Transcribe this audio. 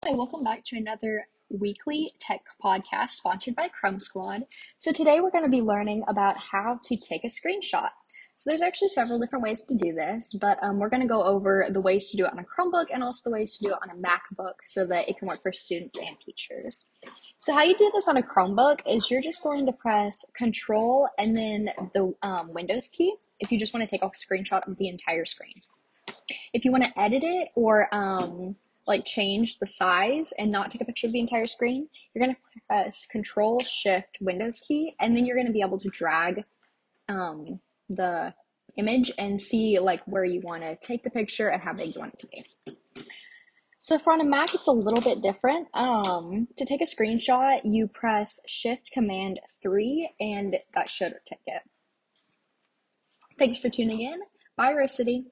Hi, welcome back to another weekly tech podcast sponsored by Chrome Squad. So today we're going to be learning about how to take a screenshot. So there's actually several different ways to do this, but we're going to go over the ways to do it on a Chromebook and also the ways to do it on a MacBook so that it can work for students and teachers. So how you do this on a Chromebook is you're just going to press Control and then the Windows key if you just want to take a screenshot of the entire screen. If you want to edit it or like change the size and not take a picture of the entire screen, you're going to press Control Shift Windows key, and then you're going to be able to drag the image and see like where you want to take the picture and how big you want it to be. So for on a Mac, it's a little bit different. To take a screenshot, you press Shift Command 3, and that should take it. Thanks for tuning in. Bye, Rose City.